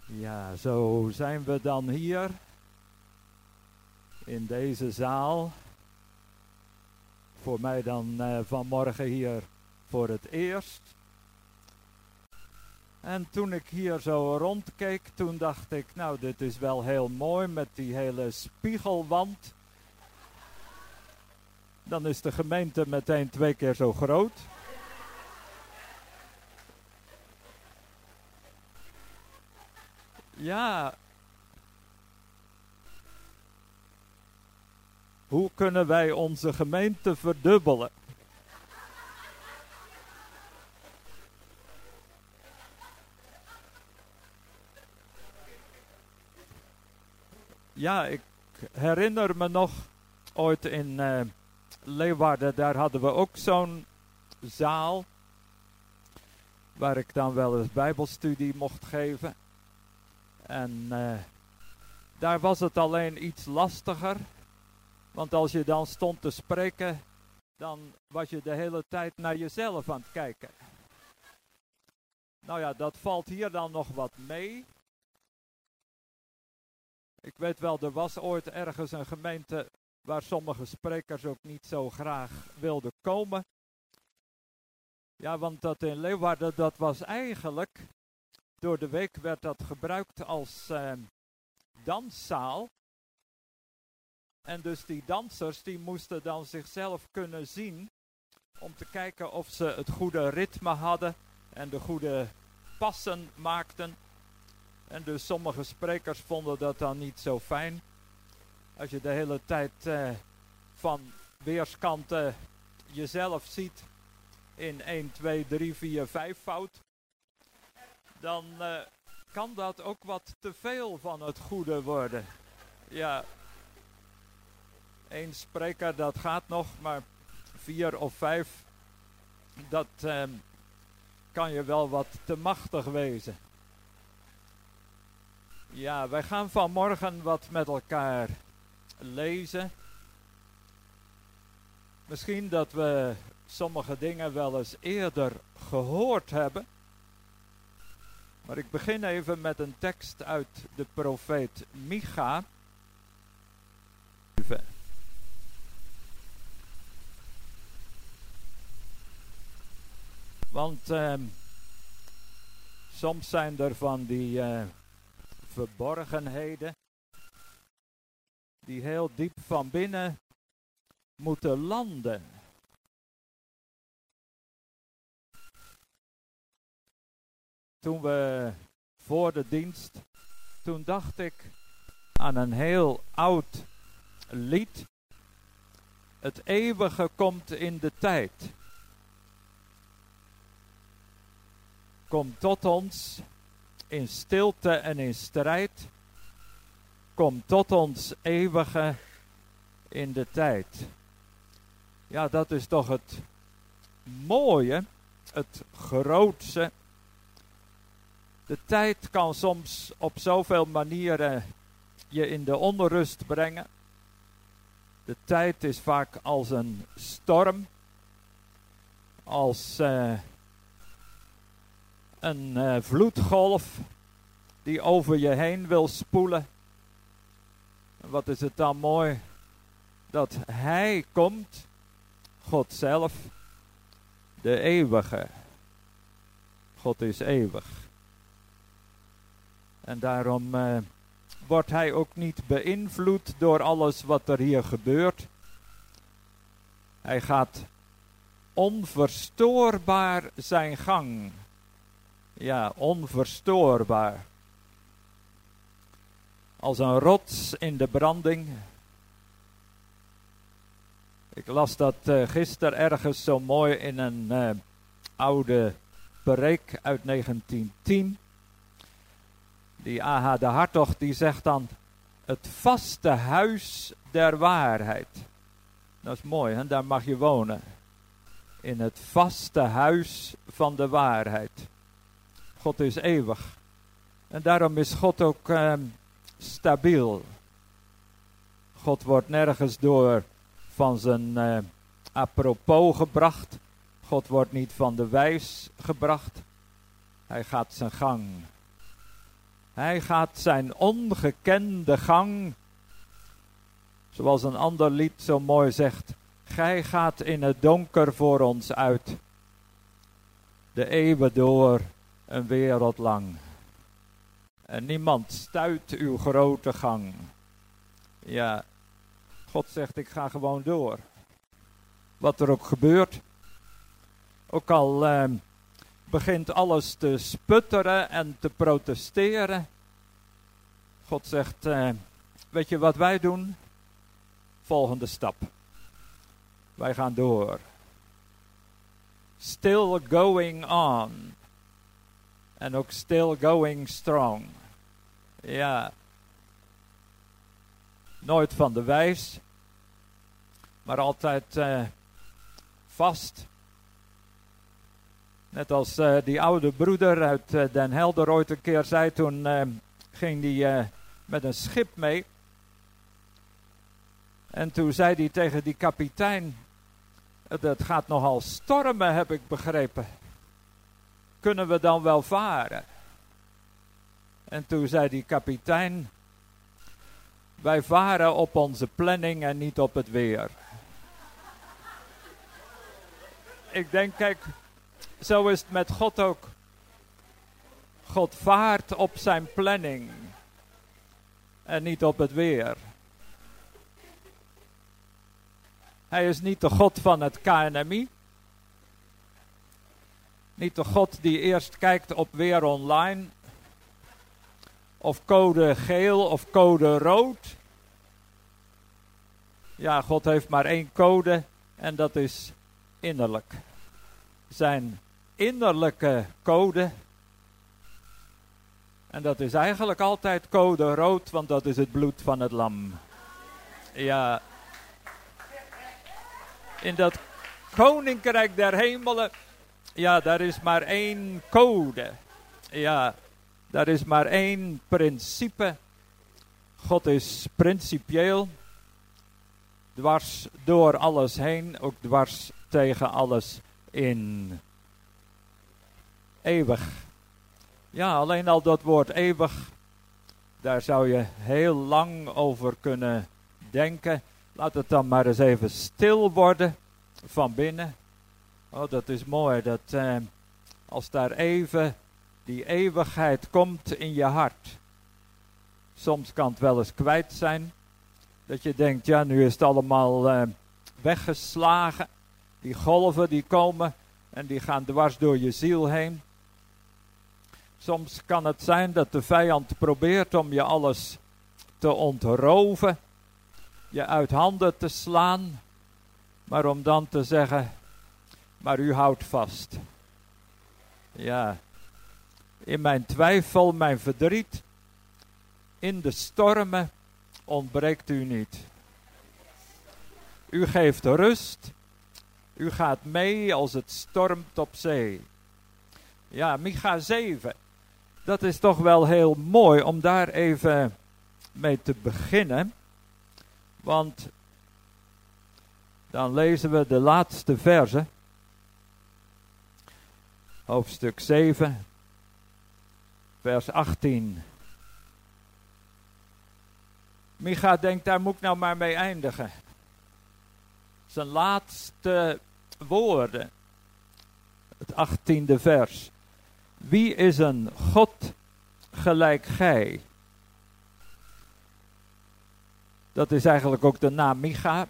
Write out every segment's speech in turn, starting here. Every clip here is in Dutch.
Ja, zo zijn we dan hier in deze zaal. Voor mij dan vanmorgen hier voor het eerst. En toen ik hier zo rondkeek, toen dacht ik, nou dit is wel heel mooi met die hele spiegelwand. Dan is de gemeente meteen 2 keer zo groot. Ja. Hoe kunnen wij onze gemeente verdubbelen? Ja, ik herinner me nog ooit in Leeuwarden, daar hadden we ook zo'n zaal. Waar ik dan wel eens bijbelstudie mocht geven. En daar was het alleen iets lastiger. Want als je dan stond te spreken, dan was je de hele tijd naar jezelf aan het kijken. Nou ja, dat valt hier dan nog wat mee. Ik weet wel, er was ooit ergens een gemeente waar sommige sprekers ook niet zo graag wilden komen. Ja, want dat in Leeuwarden, dat was eigenlijk, door de week werd dat gebruikt als danszaal. En dus die dansers, die moesten dan zichzelf kunnen zien om te kijken of ze het goede ritme hadden en de goede passen maakten. En dus sommige sprekers vonden dat dan niet zo fijn. Als je de hele tijd van weerskanten jezelf ziet in 1, 2, 3, 4, 5 fout. Dan kan dat ook wat te veel van het goede worden. Ja, 1 spreker dat gaat nog, maar 4 of 5, dat kan je wel wat te machtig wezen. Ja, wij gaan vanmorgen wat met elkaar lezen. Misschien dat we sommige dingen wel eens eerder gehoord hebben. Maar ik begin even met een tekst uit de profeet Micha. Want soms zijn er van die verborgenheden die heel diep van binnen moeten landen. Toen we voor de dienst, toen dacht ik aan een heel oud lied. Het eeuwige komt in de tijd. Kom tot ons in stilte en in strijd. Kom tot ons eeuwige in de tijd. Ja, dat is toch het mooie, het grootste. De tijd kan soms op zoveel manieren je in de onrust brengen. De tijd is vaak als een storm, als een vloedgolf die over je heen wil spoelen. Wat is het dan mooi dat Hij komt, God zelf, de eeuwige. God is eeuwig. En daarom wordt Hij ook niet beïnvloed door alles wat er hier gebeurt. Hij gaat onverstoorbaar zijn gang. Ja, onverstoorbaar. Als een rots in de branding. Ik las dat gisteren ergens zo mooi in een oude preek uit 1910. Die A.H. de Hartog die zegt dan: het vaste huis der waarheid. Dat is mooi, hè? Daar mag je wonen. In het vaste huis van de waarheid. God is eeuwig. En daarom is God ook stabiel. God wordt nergens door van zijn apropos gebracht. God wordt niet van de wijs gebracht. Hij gaat zijn gang. Hij gaat zijn ongekende gang, zoals een ander lied zo mooi zegt. Gij gaat in het donker voor ons uit, de eeuwen door, een wereld lang. En niemand stuit uw grote gang. Ja, God zegt, ik ga gewoon door. Wat er ook gebeurt. Ook al begint alles te sputteren en te protesteren. God zegt, weet je wat wij doen? Volgende stap. Wij gaan door. Still going on. En ook still going strong. Ja. Nooit van de wijs. Maar altijd vast. Net als die oude broeder uit Den Helder ooit een keer zei. Toen ging hij met een schip mee. En toen zei hij tegen die kapitein. Het gaat nogal stormen, heb ik begrepen. Kunnen we dan wel varen? En toen zei die kapitein. Wij varen op onze planning en niet op het weer. Ik denk, kijk, zo is het met God ook. God vaart op zijn planning en niet op het weer. Hij is niet de God van het KNMI. Niet de God die eerst kijkt op Weer Online. Of code geel of code rood. Ja, God heeft maar één code en dat is innerlijk. Zijn innerlijke code. En dat is eigenlijk altijd code rood, want dat is het bloed van het lam. Ja. In dat koninkrijk der hemelen, ja, daar is maar één code. Ja, daar is maar één principe. God is principieel. Dwars door alles heen, ook dwars tegen alles in. Eeuwig. Ja, alleen al dat woord eeuwig, daar zou je heel lang over kunnen denken. Laat het dan maar eens even stil worden van binnen. Oh, dat is mooi, dat als daar even die eeuwigheid komt in je hart. Soms kan het wel eens kwijt zijn. Dat je denkt, ja, nu is het allemaal weggeslagen. Die golven die komen en die gaan dwars door je ziel heen. Soms kan het zijn dat de vijand probeert om je alles te ontroven. Je uit handen te slaan. Maar om dan te zeggen, maar u houdt vast. Ja, in mijn twijfel, mijn verdriet, in de stormen ontbreekt u niet. U geeft rust. U gaat mee als het stormt op zee. Ja, Micha 7. Dat is toch wel heel mooi om daar even mee te beginnen. Want dan lezen we de laatste verse. Hoofdstuk 7. Vers 18. Micha denkt, daar moet ik nou maar mee eindigen. Zijn laatste woorden. Het 18e vers. Wie is een God gelijk gij? Dat is eigenlijk ook de naam Micha.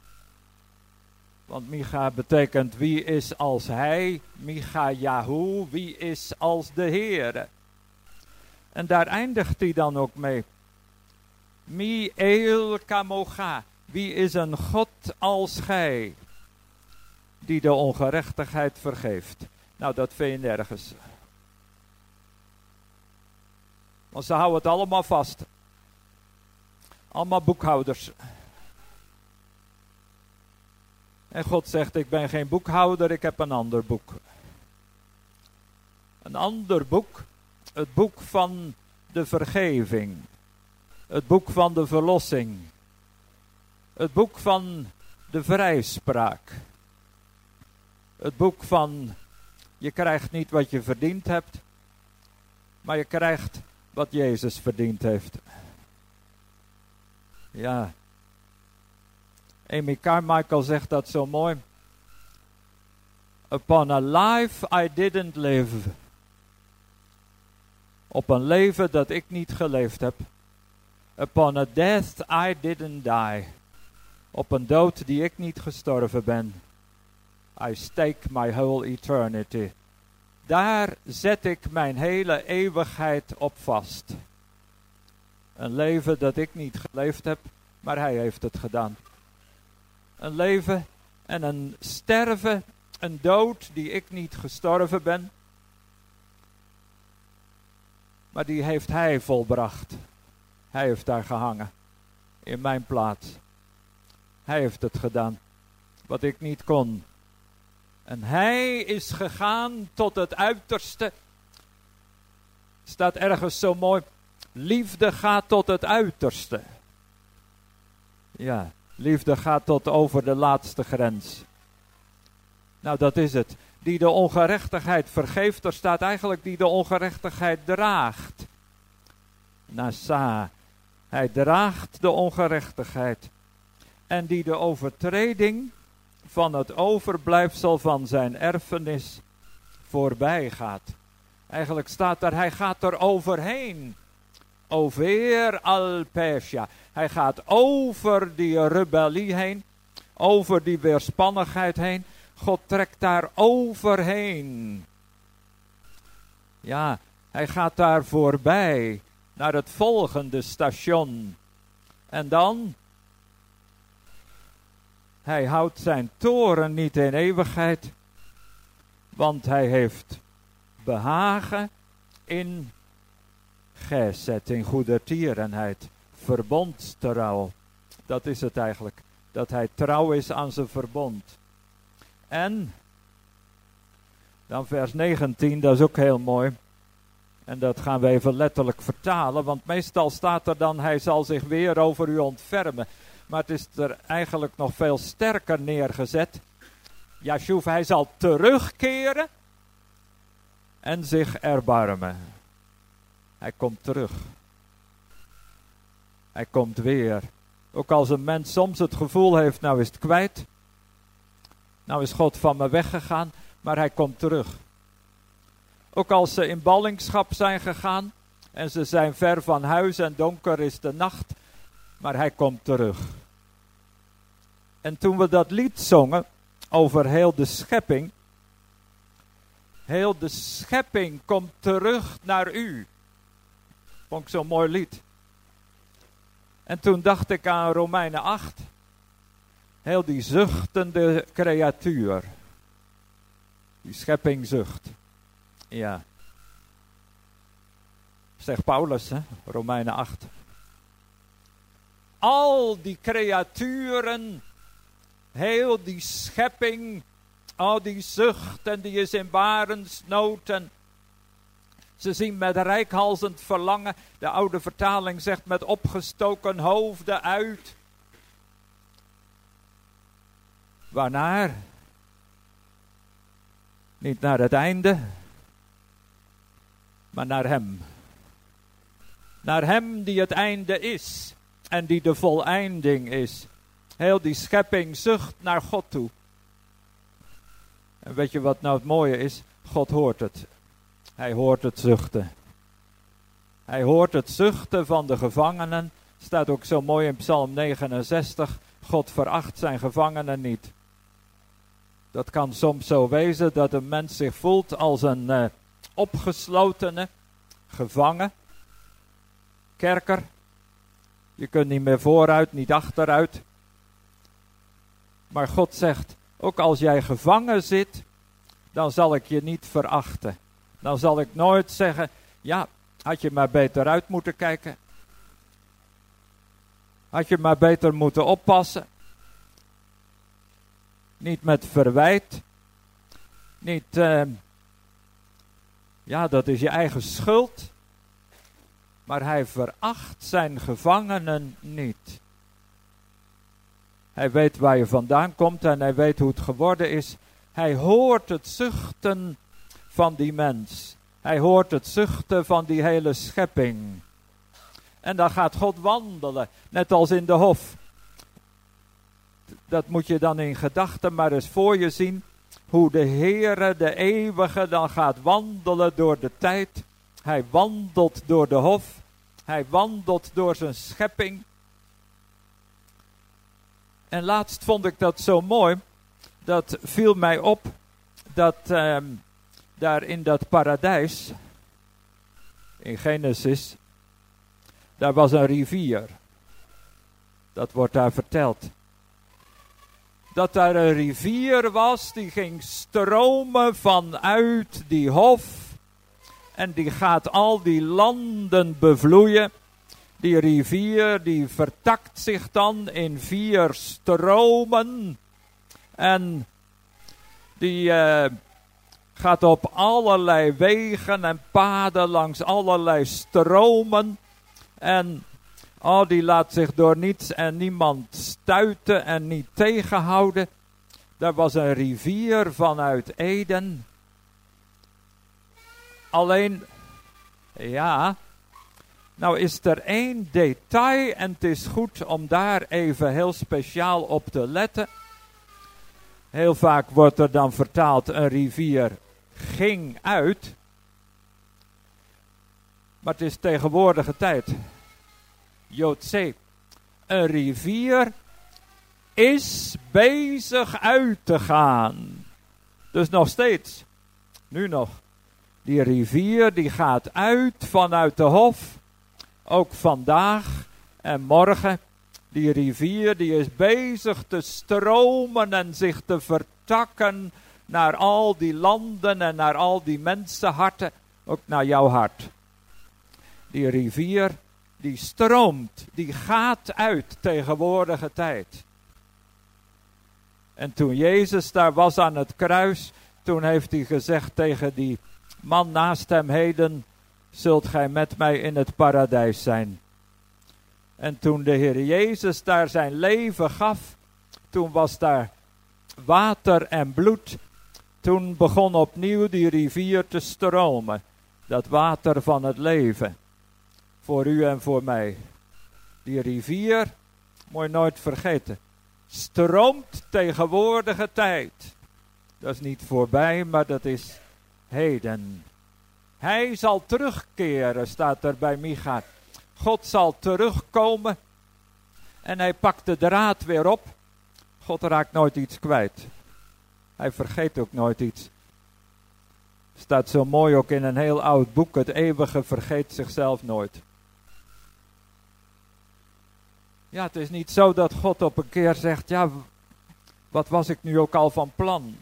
Want Micha betekent wie is als hij. Micha Yahu, wie is als de Heere. En daar eindigt hij dan ook mee. Mi el kamocha. Wie is een God als gij, die de ongerechtigheid vergeeft. Nou, dat vind je nergens. Want ze houden het allemaal vast. Allemaal boekhouders. En God zegt, ik ben geen boekhouder, ik heb een ander boek. Een ander boek. Het boek van de vergeving. Het boek van de verlossing. Het boek van de vrijspraak. Het boek van, je krijgt niet wat je verdiend hebt, maar je krijgt wat Jezus verdiend heeft. Ja. Amy Carmichael zegt dat zo mooi. Upon a life I didn't live. Op een leven dat ik niet geleefd heb. Upon a death I didn't die. Op een dood die ik niet gestorven ben. I stake my whole eternity. Daar zet ik mijn hele eeuwigheid op vast. Een leven dat ik niet geleefd heb, maar hij heeft het gedaan. Een leven en een sterven, een dood die ik niet gestorven ben. Maar die heeft hij volbracht. Hij heeft daar gehangen. In mijn plaats. Hij heeft het gedaan. Wat ik niet kon. En hij is gegaan tot het uiterste. Staat ergens zo mooi. Liefde gaat tot het uiterste. Ja, liefde gaat tot over de laatste grens. Nou, dat is het. Die de ongerechtigheid vergeeft. Er staat eigenlijk die de ongerechtigheid draagt. Nasa. Hij draagt de ongerechtigheid. En die de overtreding van het overblijfsel van zijn erfenis voorbij gaat. Eigenlijk staat er, hij gaat er overheen. Over al Persia. Hij gaat over die rebellie heen. Over die weerspannigheid heen. God trekt daar overheen. Ja, hij gaat daar voorbij. Naar het volgende station. En dan? Hij houdt zijn toren niet in eeuwigheid. Want hij heeft behagen in gesed, in goedertierenheid. Verbondstrouw. Dat is het eigenlijk. Dat hij trouw is aan zijn verbond. En dan vers 19, dat is ook heel mooi. En dat gaan we even letterlijk vertalen. Want meestal staat er dan, hij zal zich weer over u ontfermen. Maar het is er eigenlijk nog veel sterker neergezet. Yashuv, hij zal terugkeren en zich erbarmen. Hij komt terug. Hij komt weer. Ook als een mens soms het gevoel heeft, nou is het kwijt. Nou is God van me weggegaan, maar hij komt terug. Ook als ze in ballingschap zijn gegaan en ze zijn ver van huis en donker is de nacht, maar hij komt terug. En toen we dat lied zongen over heel de schepping komt terug naar u. Vond ik zo'n mooi lied. En toen dacht ik aan Romeinen 8. Heel die zuchtende creatuur. Die schepping zucht. Ja. Zegt Paulus, hè? Romeinen 8. Al die creaturen, heel die schepping, al die zucht en die is in barensnood en ze zien met reikhalzend verlangen, de oude vertaling zegt met opgestoken hoofden uit. Waarnaar? Niet naar het einde, maar naar hem. Naar hem die het einde is en die de voleinding is. Heel die schepping zucht naar God toe. En weet je wat nou het mooie is? God hoort het. Hij hoort het zuchten. Hij hoort het zuchten van de gevangenen. Staat ook zo mooi in Psalm 69. God veracht zijn gevangenen niet. Dat kan soms zo wezen dat een mens zich voelt als een opgeslotene, gevangen, kerker. Je kunt niet meer vooruit, niet achteruit. Maar God zegt, ook als jij gevangen zit, dan zal ik je niet verachten. Dan zal ik nooit zeggen, ja, had je maar beter uit moeten kijken. Had je maar beter moeten oppassen. Niet met verwijt. Niet, ja, dat is je eigen schuld. Maar hij veracht zijn gevangenen niet. Hij weet waar je vandaan komt en hij weet hoe het geworden is. Hij hoort het zuchten van die mens. Hij hoort het zuchten van die hele schepping. En dan gaat God wandelen, net als in de hof. Dat moet je dan in gedachten maar eens voor je zien. Hoe de Heere, de eeuwige, dan gaat wandelen door de tijd. Hij wandelt door de hof. Hij wandelt door zijn schepping. En laatst vond ik dat zo mooi. Dat viel mij op. Dat daar in dat paradijs. In Genesis. Daar was een rivier. Dat wordt daar verteld. Dat daar een rivier was, die ging stromen vanuit die hof. En die gaat al die landen bevloeien. Die rivier, die vertakt zich dan in 4 stromen. En die gaat op allerlei wegen en paden langs allerlei stromen. En die laat zich door niets en niemand stuiten en niet tegenhouden. Daar was een rivier vanuit Eden. Alleen, ja, nou is er 1 detail en het is goed om daar even heel speciaal op te letten. Heel vaak wordt er dan vertaald een rivier ging uit. Maar het is tegenwoordige tijd. Joodse, een rivier is bezig uit te gaan. Dus nog steeds, nu nog. Die rivier die gaat uit vanuit de hof. Ook vandaag en morgen. Die rivier die is bezig te stromen en zich te vertakken naar al die landen en naar al die mensenharten. Ook naar jouw hart. Die rivier die stroomt, die gaat uit tegenwoordige tijd. En toen Jezus daar was aan het kruis, toen heeft hij gezegd tegen die man naast hem: heden zult gij met mij in het paradijs zijn. En toen de Heer Jezus daar zijn leven gaf, toen was daar water en bloed. Toen begon opnieuw die rivier te stromen, dat water van het leven. Voor u en voor mij. Die rivier, moet je nooit vergeten, stroomt tegenwoordige tijd. Dat is niet voorbij, maar dat is heden. Hij zal terugkeren, staat er bij Micha. God zal terugkomen en hij pakt de draad weer op. God raakt nooit iets kwijt. Hij vergeet ook nooit iets. Staat zo mooi ook in een heel oud boek. Het eeuwige vergeet zichzelf nooit. Ja, het is niet zo dat God op een keer zegt: ja, wat was ik nu ook al van plan?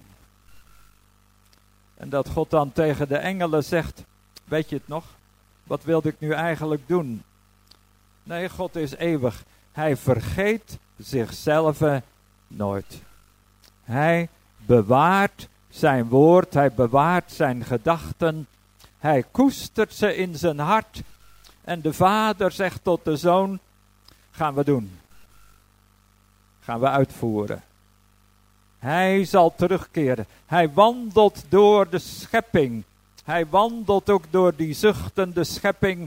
En dat God dan tegen de engelen zegt: weet je het nog? Wat wilde ik nu eigenlijk doen? Nee, God is eeuwig. Hij vergeet zichzelf nooit. Hij bewaart zijn woord, hij bewaart zijn gedachten. Hij koestert ze in zijn hart. En de vader zegt tot de zoon: gaan we doen. Gaan we uitvoeren. Hij zal terugkeren. Hij wandelt door de schepping. Hij wandelt ook door die zuchtende schepping.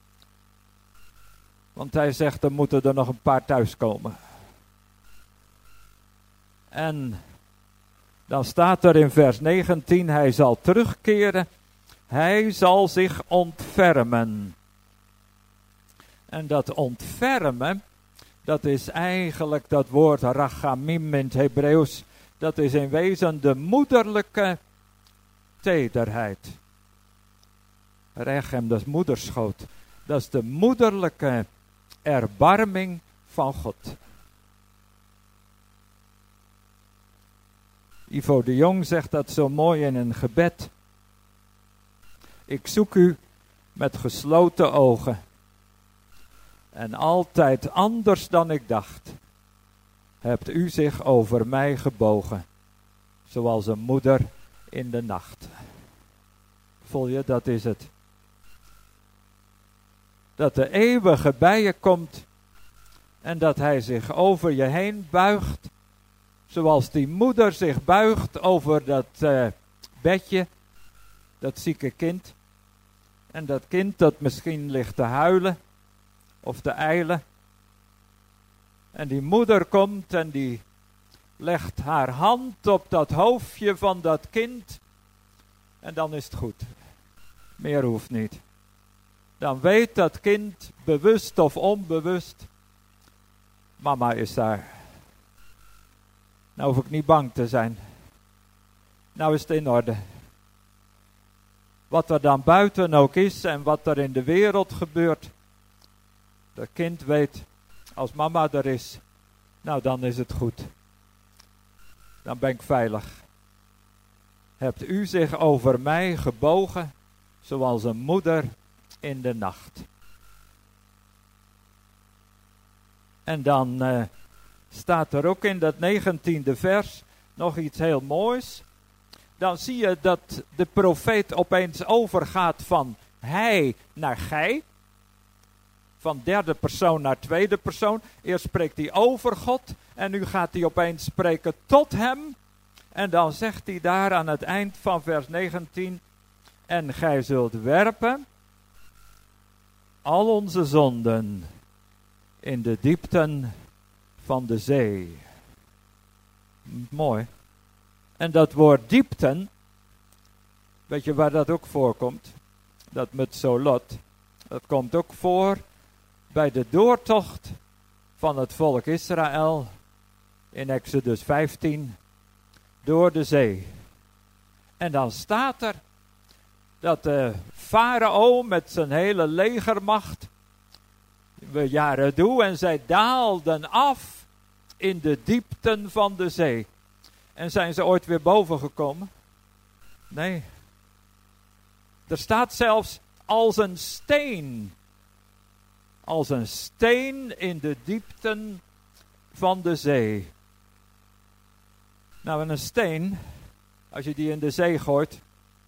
Want hij zegt: er moeten er nog een paar thuiskomen. En dan staat er in vers 19: hij zal terugkeren. Hij zal zich ontfermen. En dat ontfermen, dat is eigenlijk dat woord rachamim in het Hebreeuws. Dat is in wezen de moederlijke tederheid. Rechem, dat is moederschoot. Dat is de moederlijke erbarming van God. Ivo de Jong zegt dat zo mooi in een gebed. Ik zoek u met gesloten ogen. En altijd anders dan ik dacht, hebt u zich over mij gebogen. Zoals een moeder in de nacht. Voel je, dat is het. Dat de eeuwige bij je komt. En dat hij zich over je heen buigt. Zoals die moeder zich buigt over dat bedje. Dat zieke kind. En dat kind dat misschien ligt te huilen of te ijlen. En die moeder komt en die legt haar hand op dat hoofdje van dat kind. En dan is het goed. Meer hoeft niet. Dan weet dat kind, bewust of onbewust, mama is daar. Nou hoef ik niet bang te zijn. Nou is het in orde. Wat er dan buiten ook is en wat er in de wereld gebeurt. Dat kind weet, als mama er is, nou dan is het goed. Dan ben ik veilig. Hebt u zich over mij gebogen, zoals een moeder in de nacht. En dan staat er ook in dat 19e vers nog iets heel moois. Dan zie je dat de profeet opeens overgaat van hij naar gij. Van derde persoon naar tweede persoon. Eerst spreekt hij over God en nu gaat hij opeens spreken tot hem. En dan zegt hij daar aan het eind van vers 19. En gij zult werpen al onze zonden in de diepten van de zee. Mooi. En dat woord diepten, weet je waar dat ook voorkomt? Dat metsolot, dat komt ook voor bij de doortocht van het volk Israël in Exodus 15 door de zee. En dan staat er dat de farao met zijn hele legermacht, we jaren toe, en zij daalden af in de diepten van de zee. En zijn ze ooit weer boven gekomen? Nee. Er staat zelfs als een steen. Als een steen in de diepten van de zee. Nou, en een steen, als je die in de zee gooit,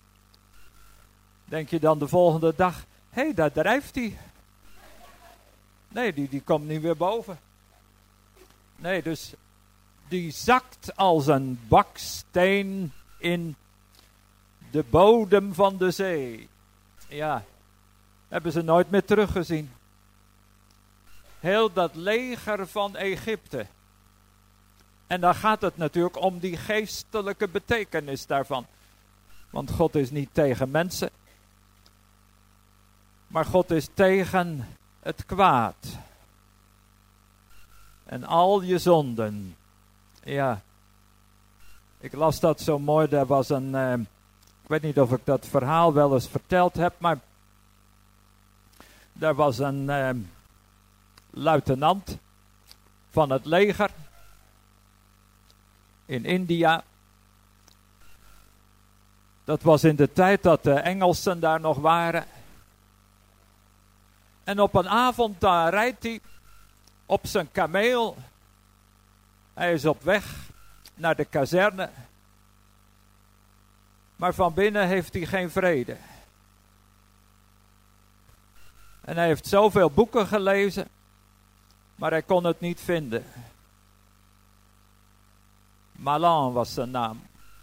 denk je dan de volgende dag, hé, daar drijft hij. Nee, die komt niet weer boven. Nee, dus die zakt als een baksteen in de bodem van de zee. Ja, hebben ze nooit meer teruggezien. Heel dat leger van Egypte. En dan gaat het natuurlijk om die geestelijke betekenis daarvan. Want God is niet tegen mensen. Maar God is tegen het kwaad. En al je zonden. Ja. Ik las dat zo mooi. Er was een... ik weet niet of ik dat verhaal wel eens verteld heb. Maar... er was een... luitenant. Van het leger. In India. Dat was in de tijd dat de Engelsen daar nog waren. En op een avond daar rijdt hij op zijn kameel. Hij is op weg naar de kazerne. Maar van binnen heeft hij geen vrede. En hij heeft zoveel boeken gelezen. Maar hij kon het niet vinden. Malan was zijn naam.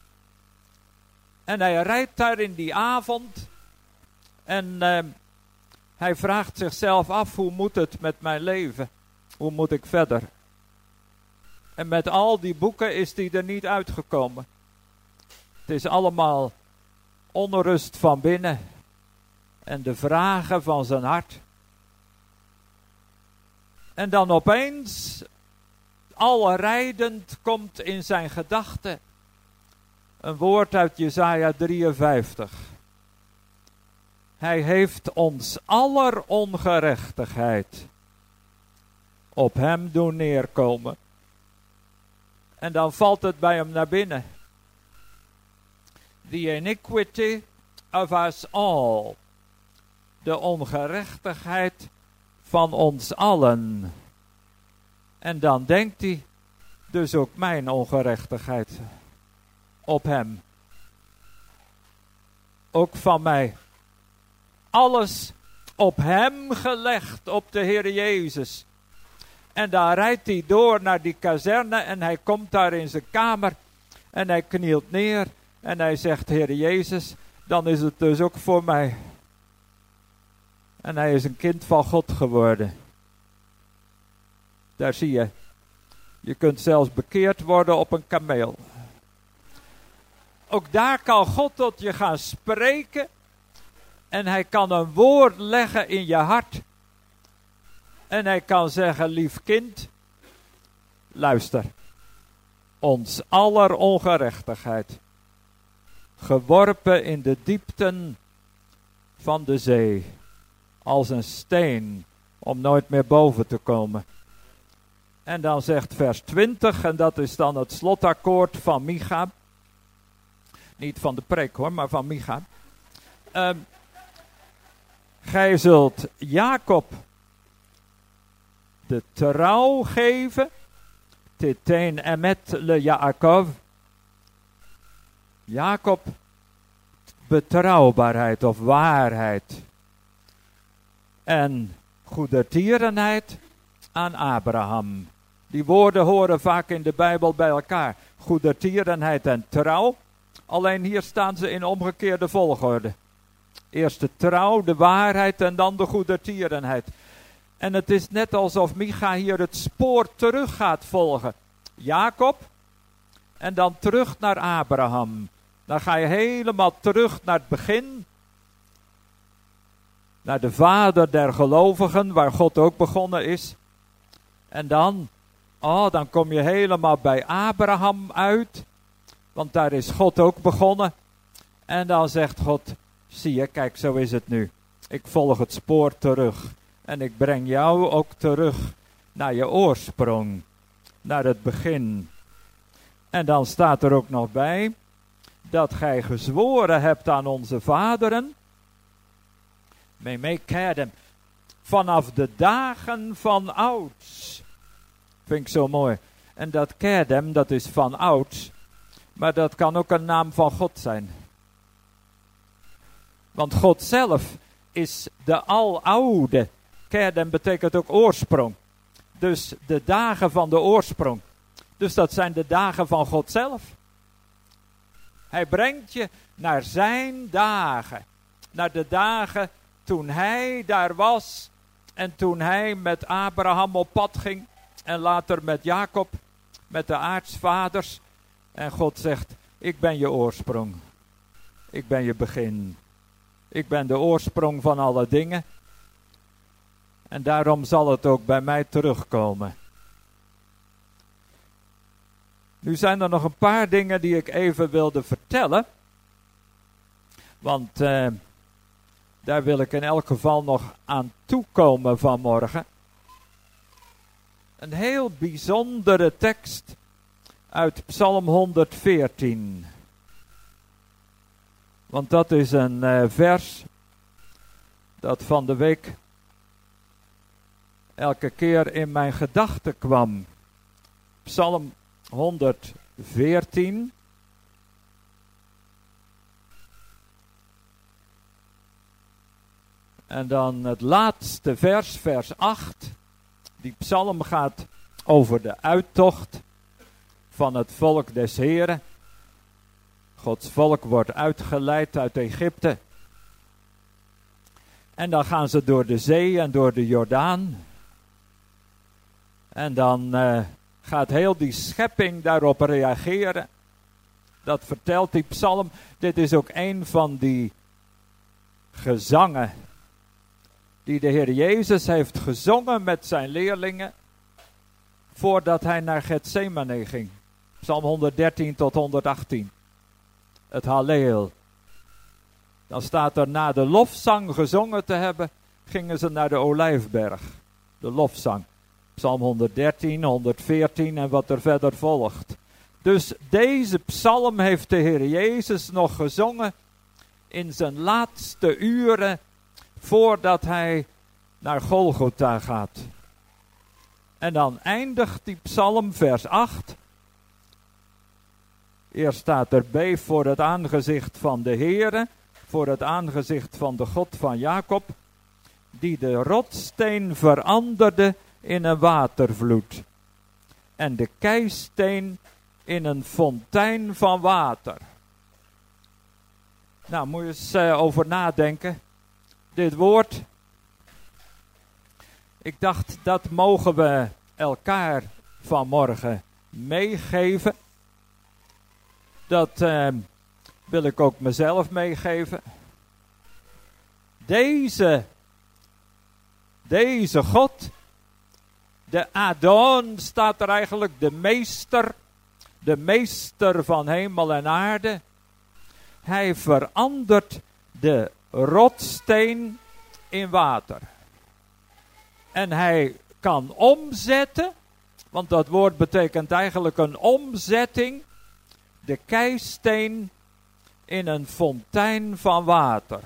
En hij rijdt daar in die avond. En hij vraagt zichzelf af, hoe moet het met mijn leven? Hoe moet ik verder? En met al die boeken is hij er niet uitgekomen. Het is allemaal onrust van binnen. En de vragen van zijn hart. En dan opeens, al rijdend, komt in zijn gedachten een woord uit Jesaja 53. Hij heeft ons aller ongerechtigheid op hem doen neerkomen. En dan valt het bij hem naar binnen. The iniquity of us all. De ongerechtigheid van ons allen. En dan denkt hij, dus ook mijn ongerechtigheid op hem. Ook van mij. Alles op hem gelegd, op de Heer Jezus. En daar rijdt hij door naar die kazerne en hij komt daar in zijn kamer. En hij knielt neer en hij zegt, Heer Jezus, dan is het dus ook voor mij. En hij is een kind van God geworden. Daar zie je. Je kunt zelfs bekeerd worden op een kameel. Ook daar kan God tot je gaan spreken. En hij kan een woord leggen in je hart. En hij kan zeggen, lief kind, luister. Ons aller ongerechtigheid. Geworpen in de diepten van de zee. Als een steen om nooit meer boven te komen. En dan zegt vers 20, en dat is dan het slotakkoord van Micha. Niet van de preek hoor, maar van Micha. Gij zult Jacob de trouw geven. Titein emet le Yaakov. Jacob, betrouwbaarheid of waarheid. En goedertierenheid aan Abraham. Die woorden horen vaak in de Bijbel bij elkaar. Goedertierenheid en trouw. Alleen hier staan ze in omgekeerde volgorde. Eerst de trouw, de waarheid en dan de goedertierenheid. En het is net alsof Micha hier het spoor terug gaat volgen. Jacob en dan terug naar Abraham. Dan ga je helemaal terug naar het begin. Naar de vader der gelovigen, waar God ook begonnen is. En dan kom je helemaal bij Abraham uit. Want daar is God ook begonnen. En dan zegt God, zie je, kijk, zo is het nu. Ik volg het spoor terug. En ik breng jou ook terug naar je oorsprong. Naar het begin. En dan staat er ook nog bij, dat gij gezworen hebt aan onze vaderen. Memekadem. Vanaf de dagen van ouds. Vind ik zo mooi. En dat Kedem, dat is van ouds. Maar dat kan ook een naam van God zijn. Want God zelf is de aloude. Kedem betekent ook oorsprong. Dus de dagen van de oorsprong. Dus dat zijn de dagen van God zelf. Hij brengt je naar zijn dagen. Naar de dagen toen hij daar was. En toen hij met Abraham op pad ging. En later met Jacob. Met de aartsvaders. En God zegt, ik ben je oorsprong. Ik ben je begin. Ik ben de oorsprong van alle dingen. En daarom zal het ook bij mij terugkomen. Nu zijn er nog een paar dingen die ik even wilde vertellen. Want daar wil ik in elk geval nog aan toekomen vanmorgen. Een heel bijzondere tekst uit Psalm 114. Want dat is een vers dat van de week elke keer in mijn gedachten kwam. Psalm 114. En dan het laatste vers, vers 8. Die psalm gaat over de uittocht van het volk des Heren. Gods volk wordt uitgeleid uit Egypte. En dan gaan ze door de zee en door de Jordaan. En dan gaat heel die schepping daarop reageren. Dat vertelt die psalm. Dit is ook een van die gezangen die de Heer Jezus heeft gezongen met zijn leerlingen voordat hij naar Getsemane ging. Psalm 113 tot 118. Het Halleel. Dan staat er, na de lofzang gezongen te hebben, gingen ze naar de Olijfberg. De lofzang. Psalm 113, 114 en wat er verder volgt. Dus deze psalm heeft de Heer Jezus nog gezongen in zijn laatste uren voordat hij naar Golgotha gaat. En dan eindigt die psalm vers 8. Eerst staat er, beef voor het aangezicht van de Heere, voor het aangezicht van de God van Jacob, die de rotssteen veranderde in een watervloed en de keisteen in een fontein van water. Nou, moet je eens over nadenken. Dit woord Ik dacht, dat mogen we elkaar vanmorgen meegeven. Dat wil ik ook mezelf meegeven. Deze God, de Adon staat er eigenlijk, de meester van hemel en aarde. Hij verandert de rotsteen in water. En hij kan omzetten, want dat woord betekent eigenlijk een omzetting, de keisteen in een fontein van water.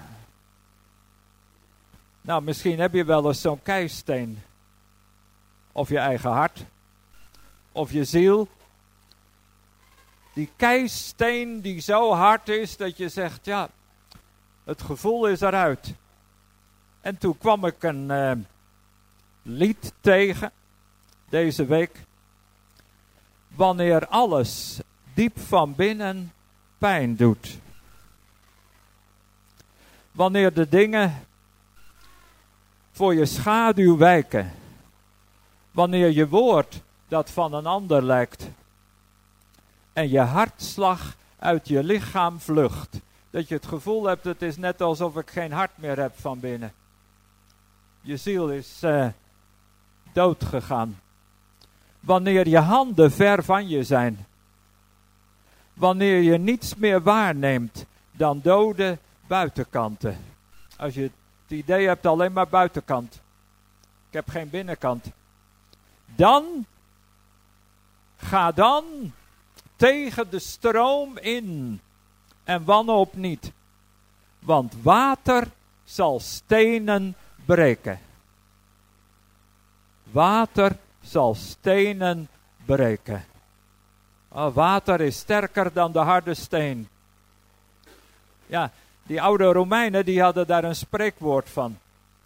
Nou, misschien heb je wel eens zo'n keisteen. Of je eigen hart. Of je ziel. Die keisteen die zo hard is dat je zegt, ja, het gevoel is eruit. En toen kwam ik een lied tegen, deze week. Wanneer alles diep van binnen pijn doet. Wanneer de dingen voor je schaduw wijken. Wanneer je woord dat van een ander lijkt. En je hartslag uit je lichaam vlucht. Dat je het gevoel hebt, het is net alsof ik geen hart meer heb van binnen. Je ziel is dood gegaan. Wanneer je handen ver van je zijn. Wanneer je niets meer waarneemt dan dode buitenkanten. Als je het idee hebt alleen maar buitenkant. Ik heb geen binnenkant. Ga dan tegen de stroom in. En wanhoop niet. Want water zal stenen breken. Water zal stenen breken. Oh, water is sterker dan de harde steen. Ja, die oude Romeinen die hadden daar een spreekwoord van.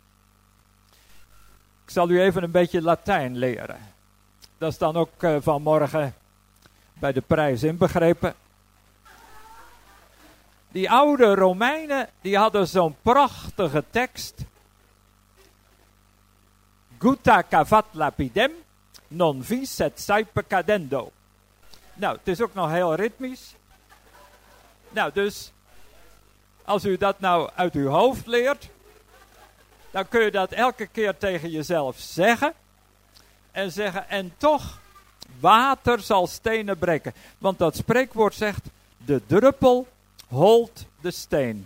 Ik zal u even een beetje Latijn leren. Dat is dan ook vanmorgen bij de prijs inbegrepen. Die oude Romeinen die hadden zo'n prachtige tekst. Gutta cavat lapidem, non vis et saepe cadendo. Nou, het is ook nog heel ritmisch. Nou, dus als u dat nou uit uw hoofd leert, dan kun je dat elke keer tegen jezelf zeggen. En toch, water zal stenen breken. Want dat spreekwoord zegt, de druppel holt de steen.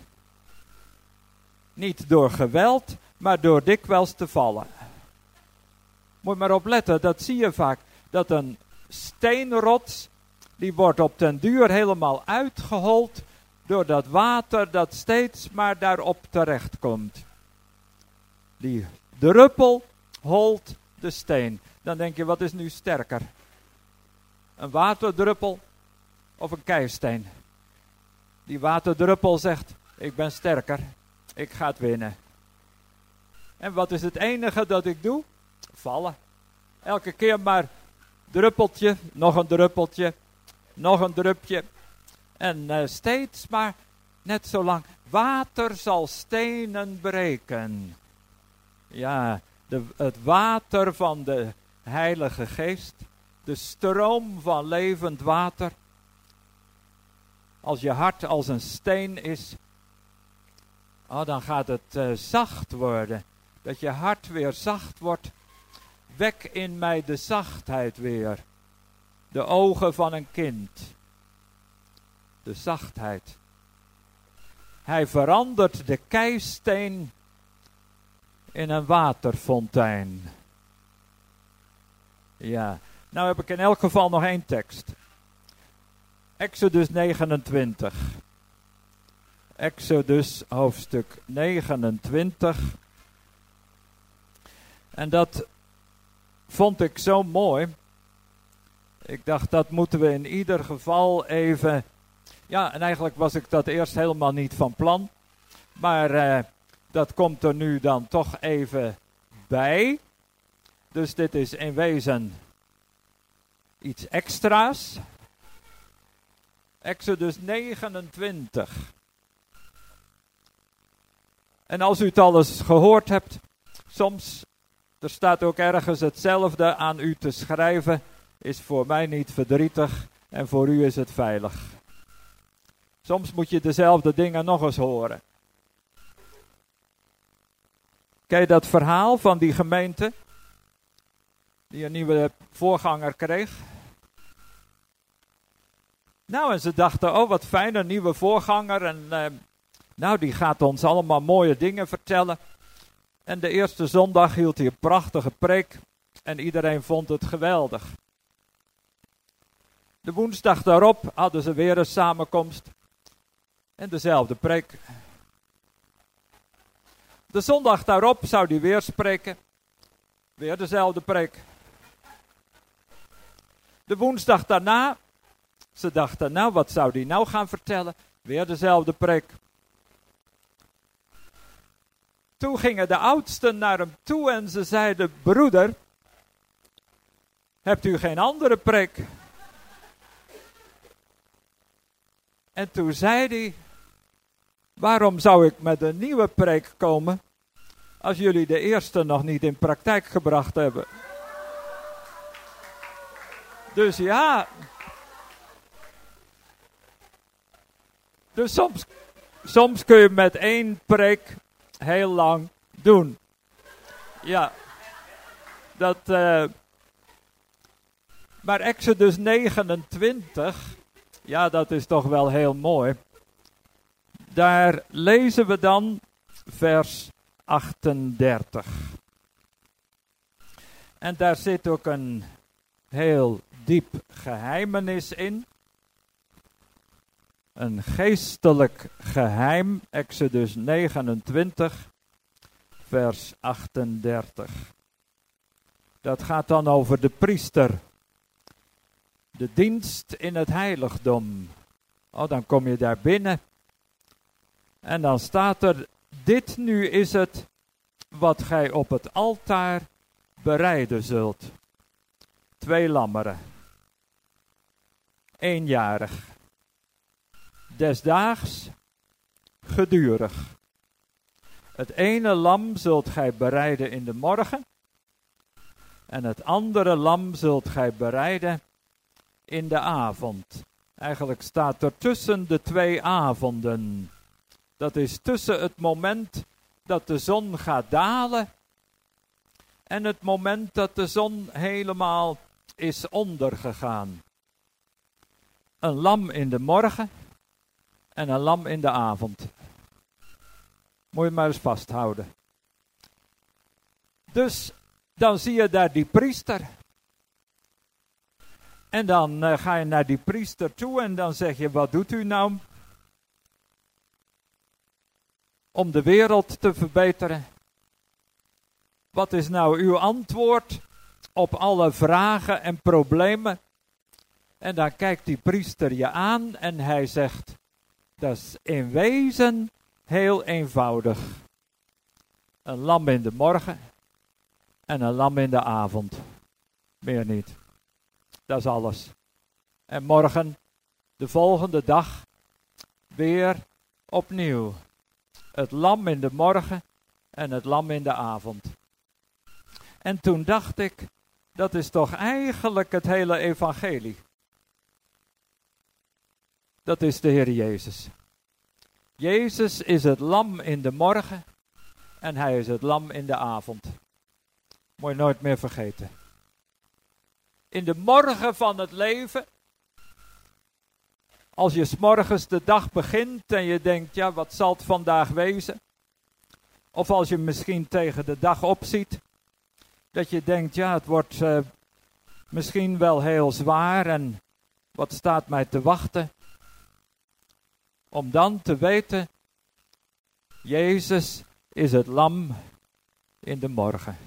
Niet door geweld, maar door dikwijls te vallen. Moet maar opletten, dat zie je vaak. Dat een steenrots, die wordt op den duur helemaal uitgehold door dat water dat steeds maar daarop terechtkomt. Die druppel holt de steen. Dan denk je, wat is nu sterker? Een waterdruppel of een keisteen? Die waterdruppel zegt, ik ben sterker, ik ga het winnen. En wat is het enige dat ik doe? Vallen. Elke keer maar druppeltje, nog een druppeltje, nog een drupje. En steeds maar net zo lang. Water zal stenen breken. Ja, het water van de Heilige Geest. De stroom van levend water. Als je hart als een steen is, dan gaat het zacht worden. Dat je hart weer zacht wordt. Wek in mij de zachtheid weer. De ogen van een kind. De zachtheid. Hij verandert de keisteen in een waterfontein. Ja, nou heb ik in elk geval nog één tekst. Exodus 29. Exodus hoofdstuk 29. En dat vond ik zo mooi. Ik dacht, dat moeten we in ieder geval even... Ja, en eigenlijk was ik dat eerst helemaal niet van plan. Maar dat komt er nu dan toch even bij. Dus dit is in wezen iets extra's. Exodus 29. En als u het al eens gehoord hebt, soms Er staat ook ergens hetzelfde aan u te schrijven, is voor mij niet verdrietig en voor u is het veilig. Soms moet je dezelfde dingen nog eens horen. Ken je dat verhaal van die gemeente die een nieuwe voorganger kreeg? Nou, en ze dachten, oh wat fijn, een nieuwe voorganger en die gaat ons allemaal mooie dingen vertellen. En de eerste zondag hield hij een prachtige preek en iedereen vond het geweldig. De woensdag daarop hadden ze weer een samenkomst en dezelfde preek. De zondag daarop zou hij weer spreken, weer dezelfde preek. De woensdag daarna, ze dachten, nou wat zou hij nou gaan vertellen? Weer dezelfde preek. Toen gingen de oudsten naar hem toe en ze zeiden, broeder, hebt u geen andere preek? En toen zei hij, waarom zou ik met een nieuwe preek komen als jullie de eerste nog niet in praktijk gebracht hebben? Dus ja, dus soms kun je met één preek heel lang doen. Ja, maar Exodus 29, ja, dat is toch wel heel mooi. Daar lezen we dan vers 38. En daar zit ook een heel diep geheimenis in. Een geestelijk geheim, Exodus 29, vers 38. Dat gaat dan over de priester. De dienst in het heiligdom. Oh, dan kom je daar binnen. En dan staat er, dit nu is het wat gij op het altaar bereiden zult. 2 lammeren. 1-jarig. Desdaags, gedurig. Het ene lam zult gij bereiden in de morgen. En het andere lam zult gij bereiden in de avond. Eigenlijk staat er tussen de 2 avonden. Dat is tussen het moment dat de zon gaat dalen en het moment dat de zon helemaal is ondergegaan. Een lam in de morgen en een lam in de avond. Moet je maar eens vasthouden. Dus dan zie je daar die priester. En dan ga je naar die priester toe en dan zeg je, wat doet u nou om de wereld te verbeteren? Wat is nou uw antwoord op alle vragen en problemen? En dan kijkt die priester je aan en hij zegt, dat is in wezen heel eenvoudig. Een lam in de morgen en een lam in de avond. Meer niet. Dat is alles. En morgen, de volgende dag, weer opnieuw. Het lam in de morgen en het lam in de avond. En toen dacht ik, dat is toch eigenlijk het hele evangelie. Dat is de Heer Jezus. Jezus is het lam in de morgen en hij is het lam in de avond. Moet je nooit meer vergeten. In de morgen van het leven, als je 's morgens de dag begint en je denkt, ja, wat zal het vandaag wezen? Of als je misschien tegen de dag opziet, dat je denkt, ja, het wordt misschien wel heel zwaar en wat staat mij te wachten? Om dan te weten, Jezus is het lam in de morgen.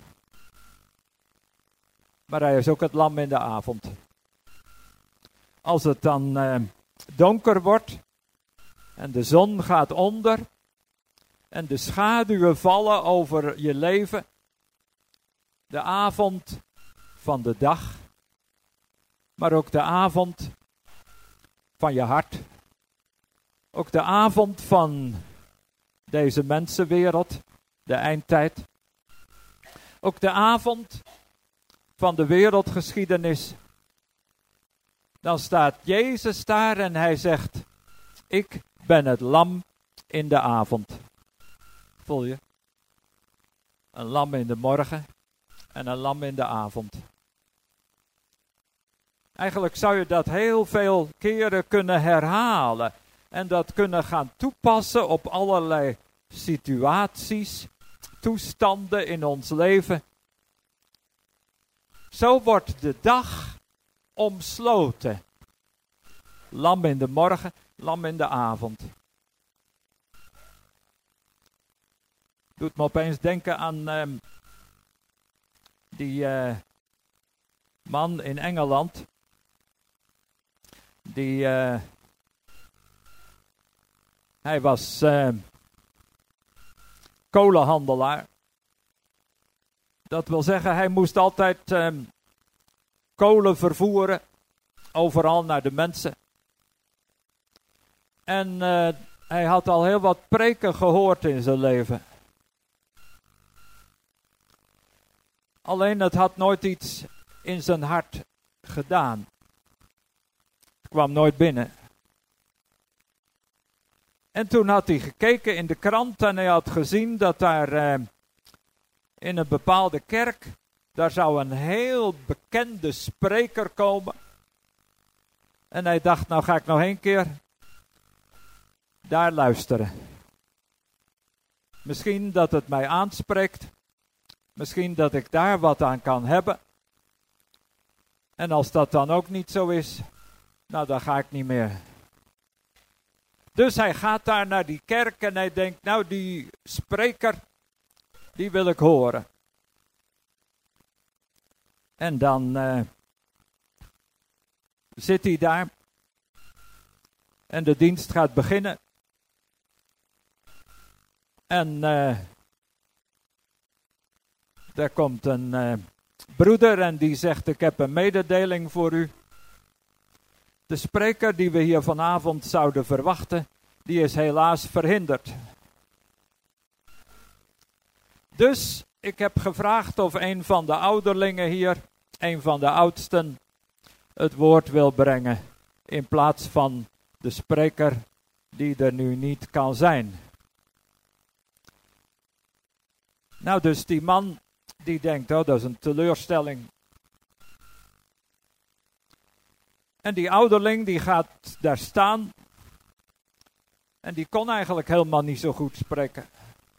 Maar hij is ook het lam in de avond. Als het dan donker wordt en de zon gaat onder en de schaduwen vallen over je leven, de avond van de dag, maar ook de avond van je hart, ook de avond van deze mensenwereld, de eindtijd. Ook de avond van de wereldgeschiedenis. Dan staat Jezus daar en hij zegt, ik ben het lam in de avond. Voel je? Een lam in de morgen en een lam in de avond. Eigenlijk zou je dat heel veel keren kunnen herhalen. En dat kunnen gaan toepassen op allerlei situaties, toestanden in ons leven. Zo wordt de dag omsloten. Lam in de morgen, lam in de avond. Doet me opeens denken aan die man in Engeland. Hij was kolenhandelaar. Dat wil zeggen, hij moest altijd kolen vervoeren, overal naar de mensen. En hij had al heel wat preken gehoord in zijn leven. Alleen het had nooit iets in zijn hart gedaan. Het kwam nooit binnen. En toen had hij gekeken in de krant en hij had gezien dat daar in een bepaalde kerk, daar zou een heel bekende spreker komen. En hij dacht, nou ga ik nog 1 keer daar luisteren. Misschien dat het mij aanspreekt. Misschien dat ik daar wat aan kan hebben. En als dat dan ook niet zo is, nou dan ga ik niet meer. Dus hij gaat daar naar die kerk en hij denkt, nou die spreker, die wil ik horen. En dan zit hij daar. En de dienst gaat beginnen. En daar komt een broeder en die zegt, ik heb een mededeling voor u. De spreker die we hier vanavond zouden verwachten, die is helaas verhinderd. Dus ik heb gevraagd of een van de ouderlingen hier, een van de oudsten, het woord wil brengen. In plaats van de spreker die er nu niet kan zijn. Nou, dus die man die denkt, oh dat is een teleurstelling. En die ouderling die gaat daar staan. En die kon eigenlijk helemaal niet zo goed spreken.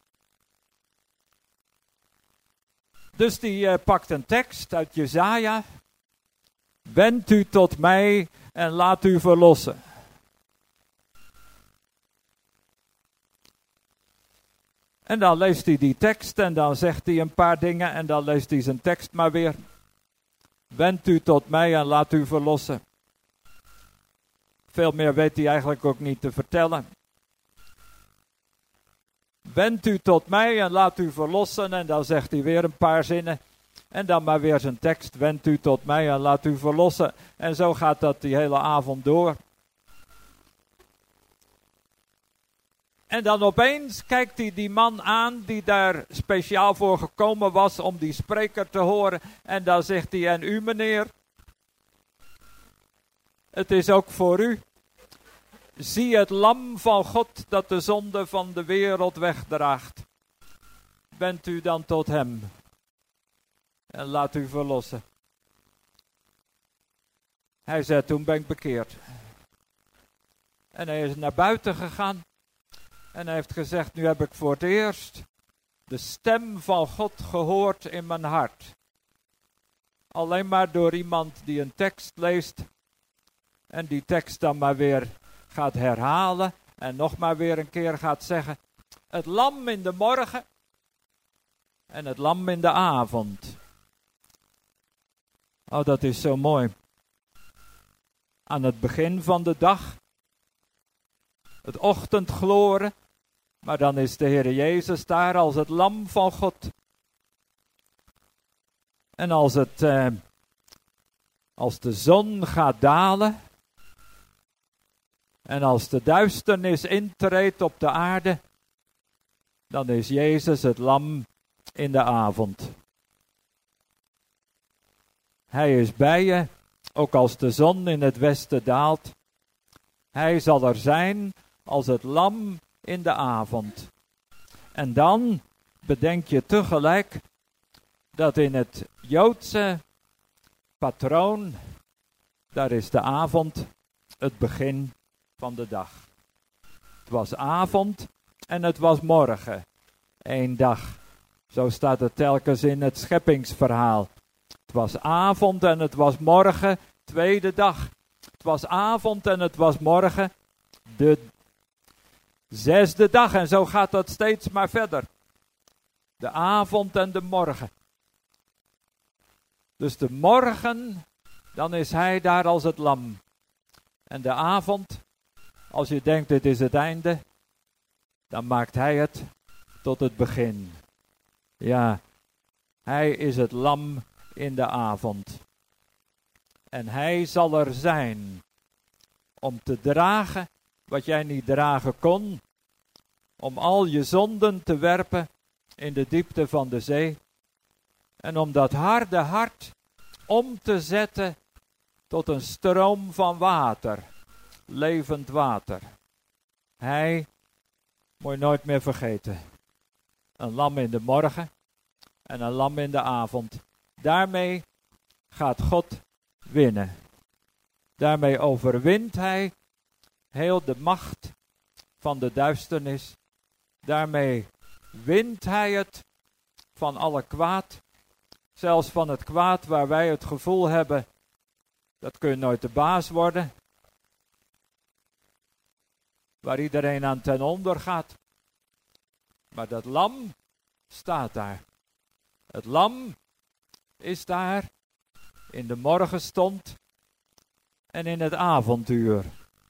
Dus die pakt een tekst uit Jesaja. Wend u tot mij en laat u verlossen. En dan leest hij die tekst en dan zegt hij een paar dingen en dan leest hij zijn tekst maar weer. Wend u tot mij en laat u verlossen. Veel meer weet hij eigenlijk ook niet te vertellen. Wend u tot mij en laat u verlossen. En dan zegt hij weer een paar zinnen. En dan maar weer zijn tekst. Wend u tot mij en laat u verlossen. En zo gaat dat die hele avond door. En dan opeens kijkt hij die man aan die daar speciaal voor gekomen was om die spreker te horen. En dan zegt hij, en u meneer, het is ook voor u. Zie het lam van God dat de zonde van de wereld wegdraagt. Wend u dan tot hem en laat u verlossen. Hij zei, toen ben ik bekeerd. En hij is naar buiten gegaan. En hij heeft gezegd, nu heb ik voor het eerst de stem van God gehoord in mijn hart. Alleen maar door iemand die een tekst leest. En die tekst dan maar weer gaat herhalen. En nog maar weer een keer gaat zeggen. Het lam in de morgen. En het lam in de avond. Oh, dat is zo mooi. Aan het begin van de dag. Het ochtendgloren. Maar dan is de Heer Jezus daar als het lam van God. En als de zon gaat dalen. En als de duisternis intreedt op de aarde. Dan is Jezus het lam in de avond. Hij is bij je, ook als de zon in het westen daalt. Hij zal er zijn als het lam in de avond. En dan bedenk je tegelijk dat in het Joodse patroon, daar is de avond het begin van de dag. Het was avond en het was morgen. 1 dag. Zo staat het telkens in het scheppingsverhaal. Het was avond en het was morgen, 2e dag. Het was avond en het was morgen, de 6e dag. En zo gaat dat steeds maar verder. De avond en de morgen. Dus de morgen, dan is hij daar als het lam. En de avond, als je denkt dit is het einde, dan maakt hij het tot het begin. Ja, hij is het lam in de avond. En hij zal er zijn om te dragen wat jij niet dragen kon. Om al je zonden te werpen in de diepte van de zee. En om dat harde hart om te zetten tot een stroom van water. Levend water. Hij, moet je nooit meer vergeten. Een lam in de morgen en een lam in de avond. Daarmee gaat God winnen. Daarmee overwint hij heel de macht van de duisternis. Daarmee wint hij het van alle kwaad. Zelfs van het kwaad waar wij het gevoel hebben, dat kun je nooit de baas worden. Waar iedereen aan ten onder gaat. Maar dat lam staat daar. Het lam is daar in de morgenstond en in het avonduur.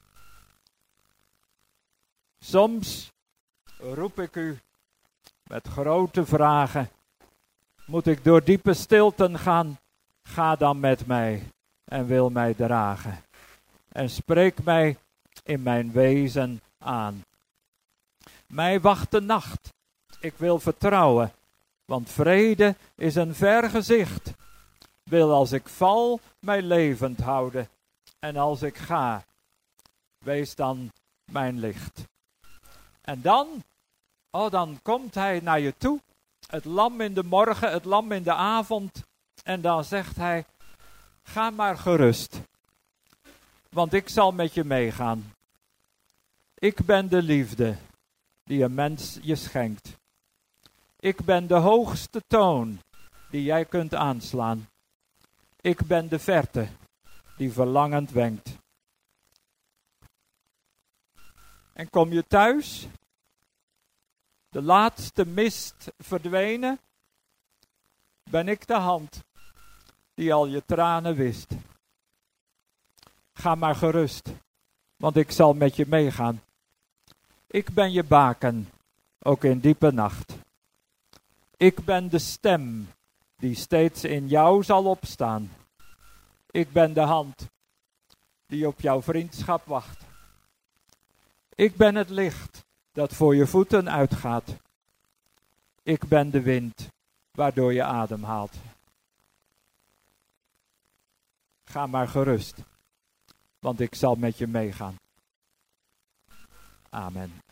Soms roep ik u met grote vragen. Moet ik door diepe stilten gaan? Ga dan met mij en wil mij dragen. En spreek mij in mijn wezen aan. Mij wacht de nacht. Ik wil vertrouwen, want vrede is een ver gezicht. Wil als ik val mij levend houden. En als ik ga, wees dan mijn licht. En dan komt hij naar je toe. Het lam in de morgen, het lam in de avond. En dan zegt hij, ga maar gerust. Want ik zal met je meegaan. Ik ben de liefde die een mens je schenkt. Ik ben de hoogste toon die jij kunt aanslaan. Ik ben de verte die verlangend wenkt. En kom je thuis, de laatste mist verdwenen, ben ik de hand die al je tranen wist. Ga maar gerust, want ik zal met je meegaan. Ik ben je baken, ook in diepe nacht. Ik ben de stem die steeds in jou zal opstaan. Ik ben de hand die op jouw vriendschap wacht. Ik ben het licht dat voor je voeten uitgaat. Ik ben de wind waardoor je adem haalt. Ga maar gerust, want ik zal met je meegaan. Amen.